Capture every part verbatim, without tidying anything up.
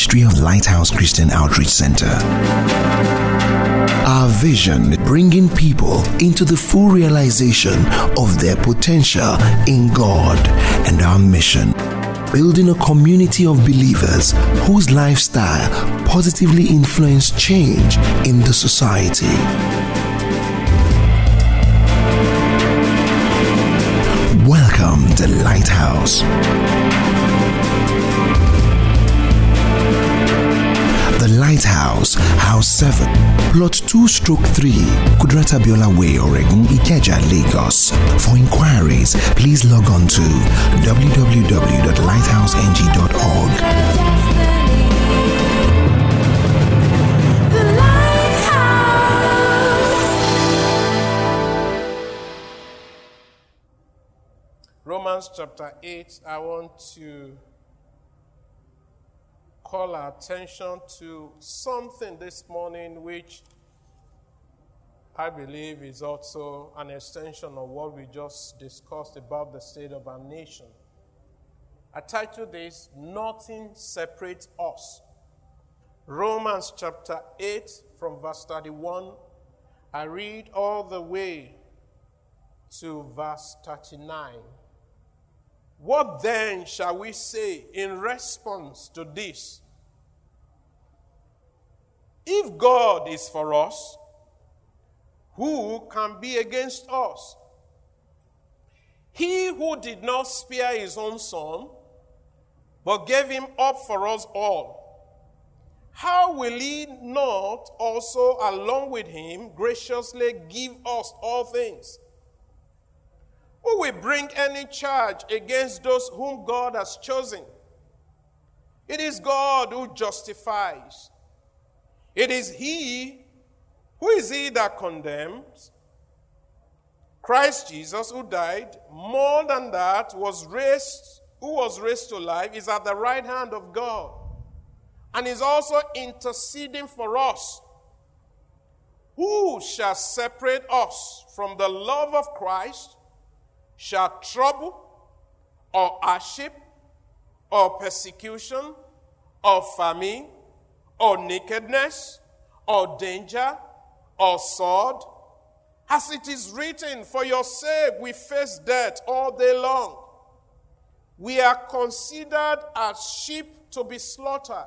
ministry of Lighthouse Christian Outreach Center. Our vision, bringing people into the full realization of their potential in God, and our mission, building a community of believers whose lifestyle positively influence change in the society. Welcome to Lighthouse. The Lighthouse, House seven, Plot two stroke three, Kudrata Biola Way, Oregon, Ikeja, Lagos. For inquiries, please log on to w w w dot lighthouse n g dot org. Romans chapter eight, I want to call our attention to something this morning which I believe is also an extension of what we just discussed about the state of our nation. I titled this, Nothing Separates Us. Romans chapter eight from verse thirty-one. I read all the way to verse thirty-nine. What then shall we say in response to this? If God is for us, who can be against us? He who did not spare his own son, but gave him up for us all, how will he not also, along with him, graciously give us all things? Who will bring any charge against those whom God has chosen? It is God who justifies. It is he, who is he that condemns? Christ Jesus, who died, more than that, was raised, who was raised to life, is at the right hand of God, and is also interceding for us. Who shall separate us from the love of Christ? Shall trouble, or hardship, or persecution, or famine, or nakedness, or danger, or sword? As it is written, for your sake we face death all day long. We are considered as sheep to be slaughtered.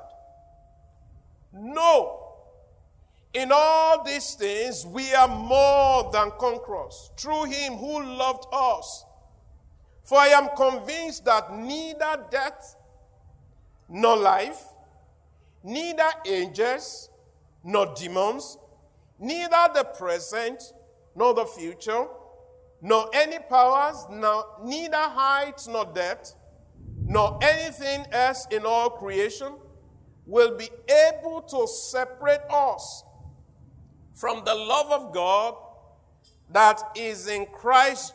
No, in all these things we are more than conquerors through him who loved us. For I am convinced that neither death nor life, neither angels nor demons, neither the present nor the future, nor any powers, nor neither height nor depth, nor anything else in all creation will be able to separate us from the love of God that is in Christ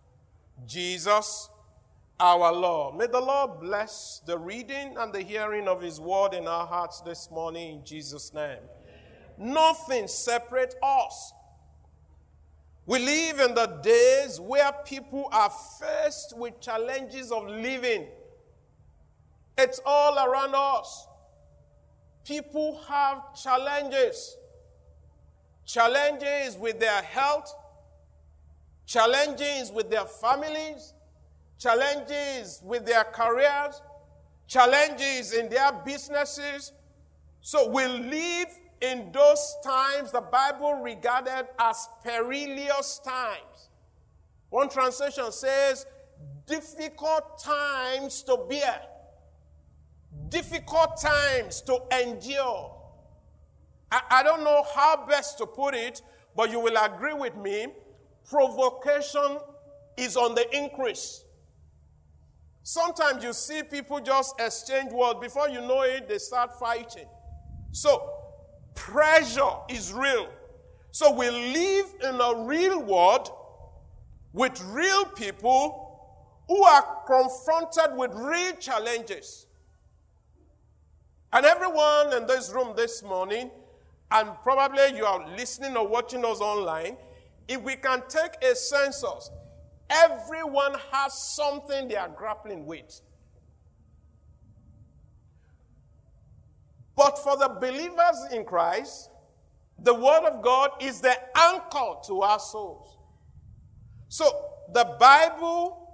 Jesus our Lord. May the Lord bless the reading and the hearing of his word in our hearts this morning in Jesus' name. Nothing separates us. We live in the days where people are faced with challenges of living. It's all around us. People have challenges. Challenges with their health, challenges with their families, challenges with their careers, challenges in their businesses. So we live in those times the Bible regarded as perilous times. One translation says, difficult times to bear, difficult times to endure. I, I don't know how best to put it, but you will agree with me, provocation is on the increase. Sometimes you see people just exchange words. Before you know it, they start fighting. So, pressure is real. So we live in a real world with real people who are confronted with real challenges. And everyone in this room this morning, and probably you are listening or watching us online, if we can take a census, everyone has something they are grappling with. But for the believers in Christ, the Word of God is the anchor to our souls. So the Bible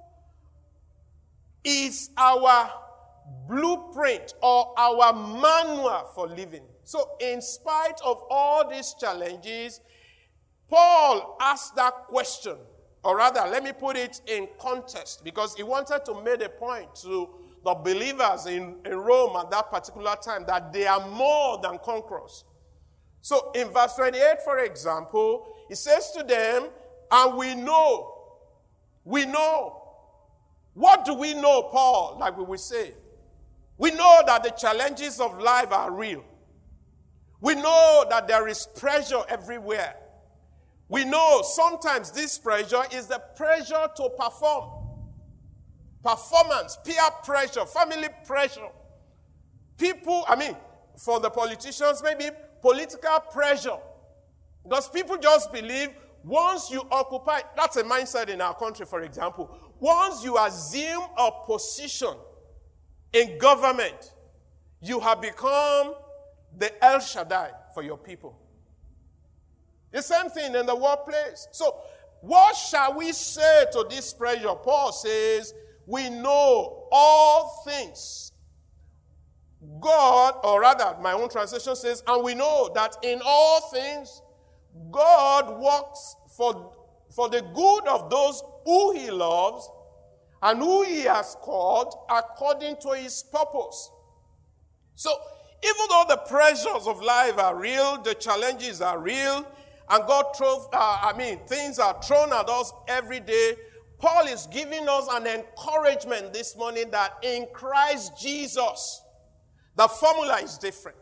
is our blueprint or our manual for living. So in spite of all these challenges, Paul asked that question, or rather, let me put it in context, because he wanted to make a point to the believers in, in Rome at that particular time that they are more than conquerors. So in verse twenty-eight, for example, he says to them, and we know, we know. What do we know, Paul, like we will say? We know that the challenges of life are real. We know that there is pressure everywhere. We know sometimes this pressure is the pressure to perform. Performance, peer pressure, family pressure. People, I mean, for the politicians, maybe political pressure. Because people just believe once you occupy, that's a mindset in our country, for example. Once you assume a position in government, you have become the El Shaddai for your people. The same thing in the workplace. So, what shall we say to this pressure? Paul says, we know all things. God, or rather, my own translation says, and we know that in all things, God works for, for the good of those who he loves and who he has called according to his purpose. So, even though the pressures of life are real, the challenges are real, and God throws, uh, I mean, things are thrown at us every day, Paul is giving us an encouragement this morning that in Christ Jesus, the formula is different.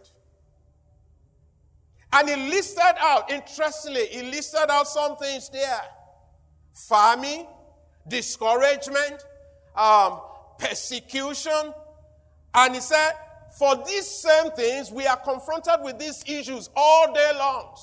And he listed out, interestingly, he listed out some things there. Famine, discouragement, um, persecution. And he said, for these same things, we are confronted with these issues all day long.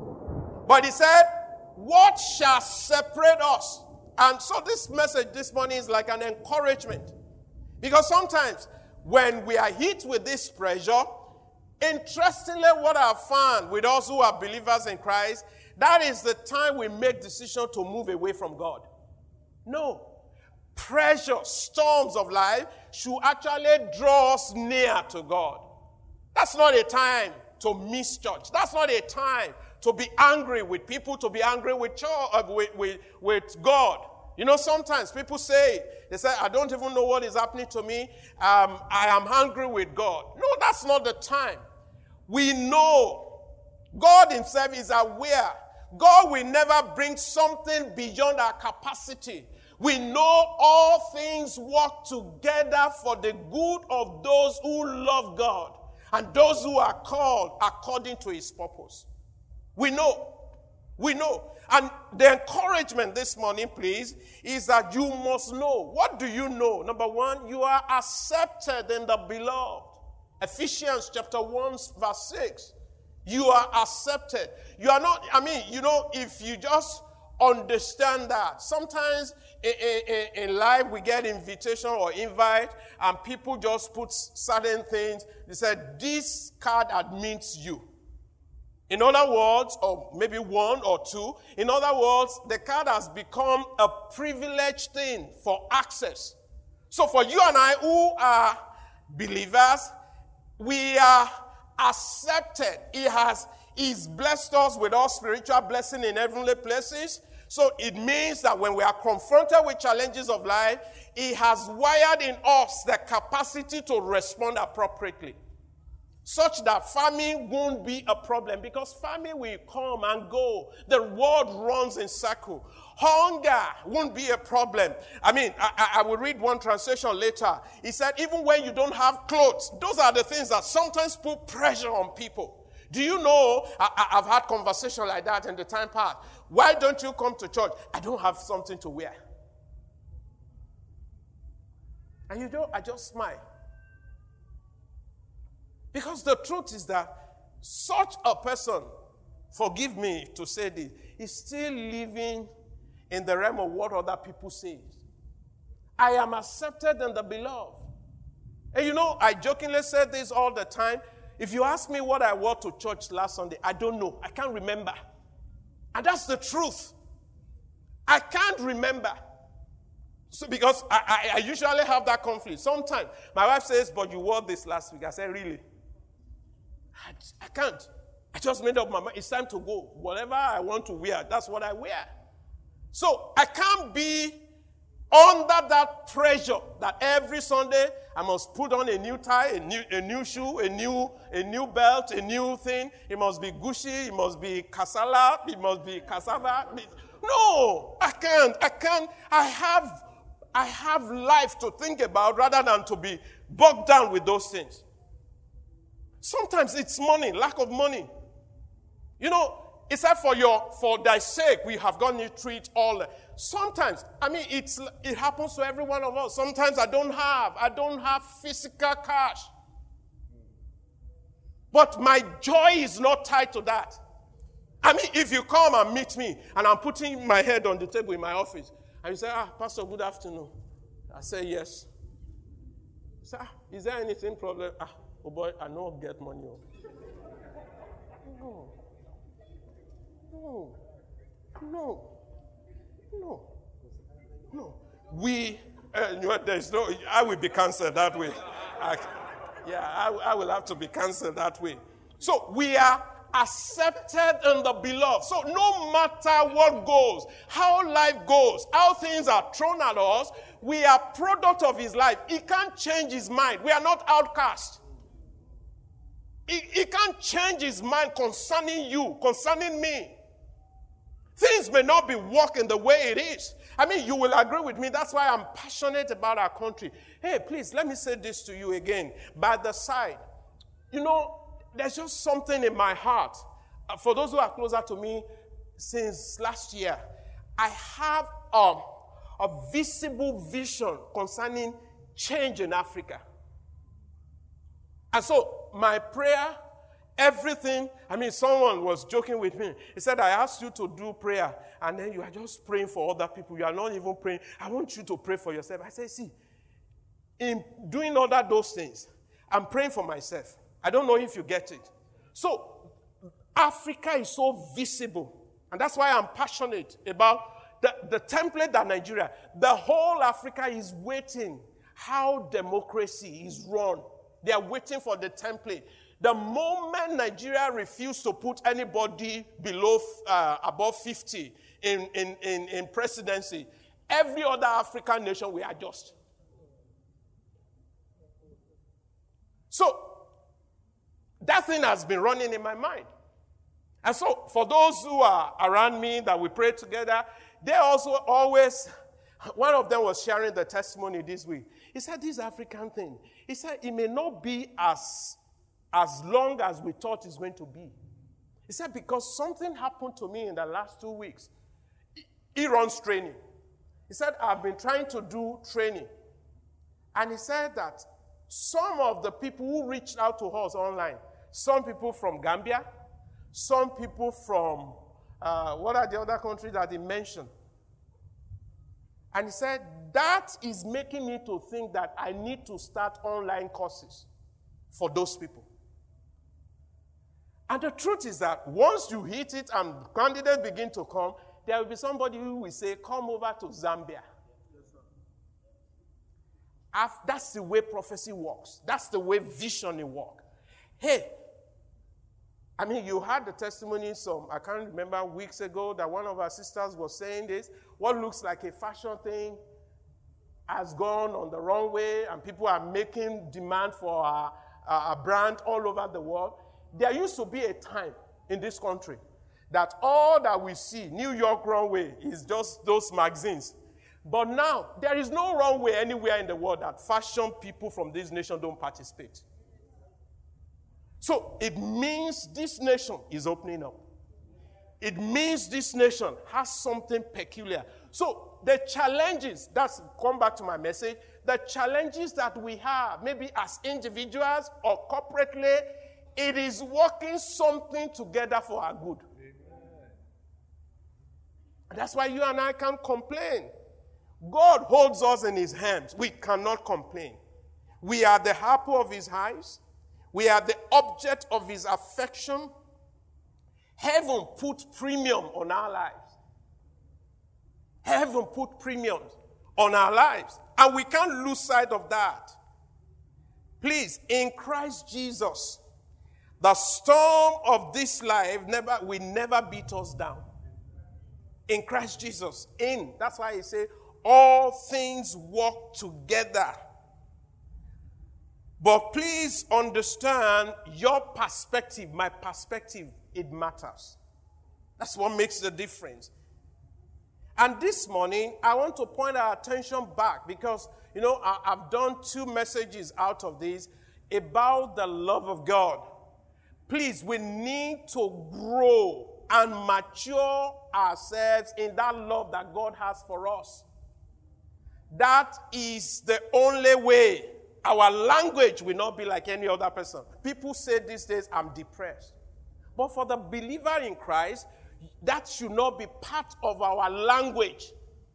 But he said, what shall separate us? And so this message this morning is like an encouragement. Because sometimes when we are hit with this pressure, interestingly, what I have found with us who are believers in Christ, that is the time we make decision to move away from God. No. Pressure, storms of life should actually draw us near to God. That's not a time to miss church. That's not a time to be angry with people, to be angry with, church, uh, with, with, with God. You know, sometimes people say, they say, I don't even know what is happening to me. Um, I am angry with God. No, that's not the time. We know God himself is aware. God will never bring something beyond our capacity. We know all things work together for the good of those who love God and those who are called according to his purpose. We know. We know. And the encouragement this morning, please, is that you must know. What do you know? Number one, you are accepted in the beloved. Ephesians chapter one, verse six. You are accepted. You are not, I mean, you know, if you just understand that. Sometimes in, in, in life we get invitation or invite and people just put certain things. They said, this card admits you. In other words, or maybe one or two, in other words, the card has become a privileged thing for access. So for you and I who are believers, we are accepted. He has He's blessed us with all spiritual blessing in heavenly places. So it means that when we are confronted with challenges of life, he has wired in us the capacity to respond appropriately, such that famine won't be a problem, because famine will come and go. The world runs in circle. Hunger won't be a problem. I mean, I, I will read one translation later. He said, even when you don't have clothes, those are the things that sometimes put pressure on people. Do you know, I, I've had conversation like that in the time past. Why don't you come to church? I don't have something to wear. And you know, I just smile. Because the truth is that such a person, forgive me to say this, is still living in the realm of what other people say. I am accepted in the beloved. And you know, I jokingly say this all the time. if you ask me what I wore to church last Sunday, I don't know. I can't remember. And that's the truth. I can't remember. So because I, I, I usually have that conflict. Sometimes my wife says, but you wore this last week. I say, really? I, I can't. I just made up my mind. It's time to go. Whatever I want to wear, that's what I wear. So I can't be under that pressure that every Sunday I must put on a new tie, a new, a new shoe, a new, a new belt, a new thing. It must be Gucci, it must be Kasala, it must be cassava. No, I can't. I can't. I have, I have life to think about rather than to be bogged down with those things. Sometimes it's money, lack of money. You know, it's that for your for thy sake we have gone through it all. Sometimes, I mean, it's it happens to every one of us. Sometimes I don't have, I don't have physical cash. But my joy is not tied to that. I mean, if you come and meet me and I'm putting my head on the table in my office and you say, ah, Pastor, good afternoon. I say, yes. You say, ah, is there anything problem? Ah, oh boy, I don't get money. No. No. No. No. No. We, uh, you know, there's no, I will be cancelled that way. I, yeah, I, I will have to be cancelled that way. So we are accepted in the beloved. So no matter what goes, how life goes, how things are thrown at us, we are product of his life. He can't change his mind. We are not outcast. He, he can't change his mind concerning you, concerning me. Things may not be working the way it is. I mean, you will agree with me. That's why I'm passionate about our country. Hey, please, let me say this to you again. By the side, you know, there's just something in my heart. Uh, for those who are closer to me since last year, I have um, a visible vision concerning change in Africa. And so my prayer, everything, I mean, someone was joking with me. He said, I asked you to do prayer, and then you are just praying for other people. You are not even praying. I want you to pray for yourself. I said, see, in doing all that, those things, I'm praying for myself. I don't know if you get it. So, Africa is so visible. And that's why I'm passionate about the, the template that Nigeria, the whole Africa is waiting how democracy is run. They are waiting for the template. The moment Nigeria refused to put anybody below, uh, above fifty in, in, in, in presidency, every other African nation will adjust. So, that thing has been running in my mind. And so, for those who are around me that we pray together, they also always, one of them was sharing the testimony this week. He said, this African thing, he said, it may not be as, as long as we thought it's going to be. He said, because something happened to me in the last two weeks. He runs training. He said, I've been trying to do training. And he said that some of the people who reached out to us online, some people from Gambia, some people from, uh, what are the other countries that he mentioned? And he said, that is making me to think that I need to start online courses for those people. And the truth is that once you hit it and candidates begin to come, there will be somebody who will say, come over to Zambia. That's the way prophecy works. That's the way vision works. Hey, I mean, you had the testimony some, I can't remember, weeks ago that one of our sisters was saying this. What looks like a fashion thing has gone on the wrong way, and people are making demand for a, a brand all over the world. There used to be a time in this country that all that we see, New York runway, is just those magazines. But now, there is no runway anywhere in the world that fashion people from this nation don't participate. So, it means this nation is opening up. It means this nation has something peculiar. So, the challenges, that's, come back to my message, the challenges that we have, maybe as individuals or corporately, it is working something together for our good. And that's why you and I can't complain. God holds us in his hands. We cannot complain. We are the apple of his eyes. We are the object of his affection. Heaven put premium on our lives. Heaven put premium on our lives. And we can't lose sight of that. Please, in Christ Jesus, the storm of this life never will never beat us down. In Christ Jesus, in. That's why he said, all things work together. But please understand your perspective, my perspective, it matters. That's what makes the difference. And this morning, I want to point our attention back because, you know, I, I've done two messages out of this about the love of God. Please, we need to grow and mature ourselves in that love that God has for us. That is the only way. Our language will not be like any other person. People say these days, I'm depressed. But for the believer in Christ, that should not be part of our language.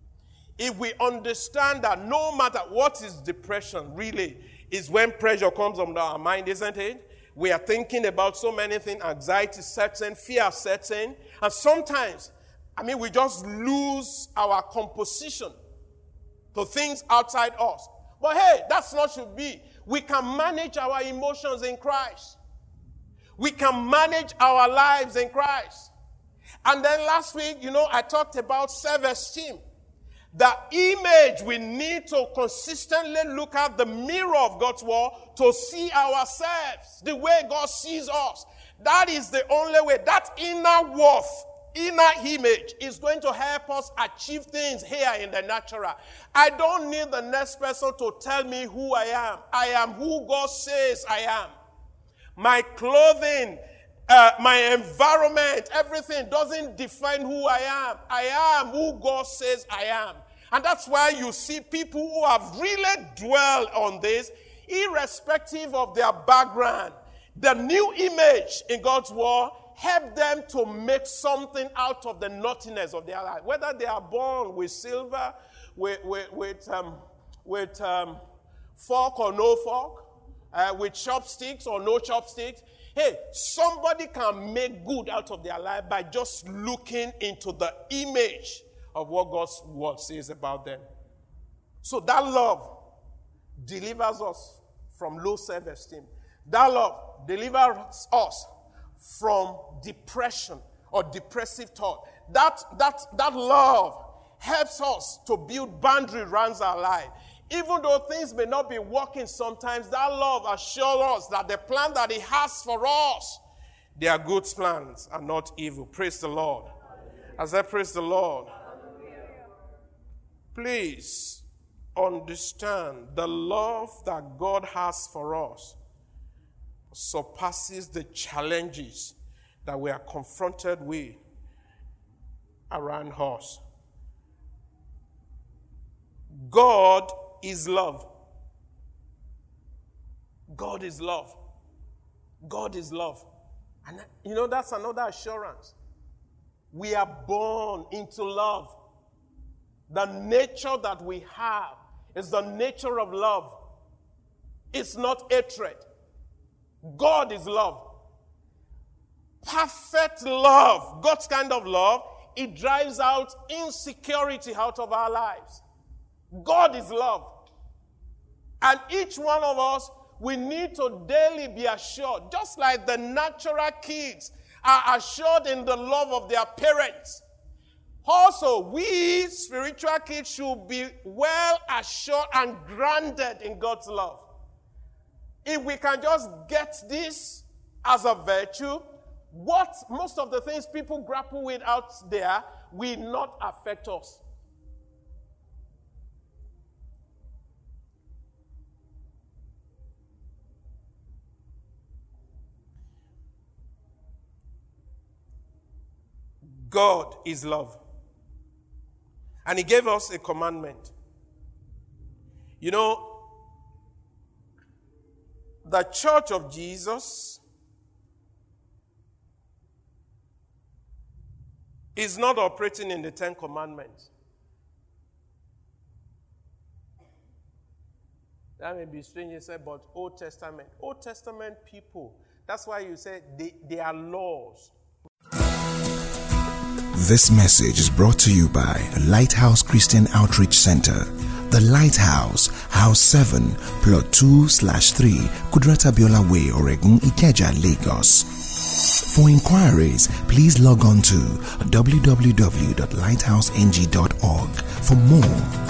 If we understand that no matter what is depression, really, is when pressure comes on our mind, isn't it? We are thinking about so many things, anxiety sets in, fear sets in, and sometimes, I mean, we just lose our composition to things outside us. But hey, that's not should be. We can manage our emotions in Christ. We can manage our lives in Christ. And then last week, you know, I talked about self-esteem. The image we need to consistently look at the mirror of God's word to see ourselves the way God sees us. That is the only way. That inner worth, inner image is going to help us achieve things here in the natural. I don't need the next person to tell me who I am. I am who God says I am. My clothing, uh, my environment, everything doesn't define who I am. I am who God says I am. And that's why you see people who have really dwelled on this, irrespective of their background. The new image in God's word help them to make something out of the nothingness of their life. Whether they are born with silver, with, with, with, um, with um, fork or no fork, Uh, with chopsticks or no chopsticks. Hey, somebody can make good out of their life by just looking into the image of what God's word says about them. So that love delivers us from low self-esteem. That love delivers us from depression or depressive thought. That, that, that love helps us to build boundaries around our life. Even though things may not be working sometimes, that love assures us that the plan that he has for us, they are good plans and not evil. Praise the Lord. As I praise the Lord, please understand the love that God has for us surpasses the challenges that we are confronted with around us. God is love. God is love. God is love. And you know, that's another assurance. We are born into love. The nature that we have is the nature of love. It's not hatred. God is love. Perfect love, God's kind of love, it drives out insecurity out of our lives. God is love. And each one of us, we need to daily be assured, just like the natural kids are assured in the love of their parents. Also, we spiritual kids should be well assured and grounded in God's love. If we can just get this as a virtue, what most of the things people grapple with out there will not affect us. God is love. And he gave us a commandment. You know, the church of Jesus is not operating in the Ten Commandments. That may be strange, you say, but Old Testament. Old Testament people, that's why you say they, they are laws. This message is brought to you by Lighthouse Christian Outreach Center. The Lighthouse, House seven, Plot two slash three, Kudrata Biola Way, Oregun, Ikeja, Lagos. For inquiries, please log on to w w w dot lighthouse n g dot org for more.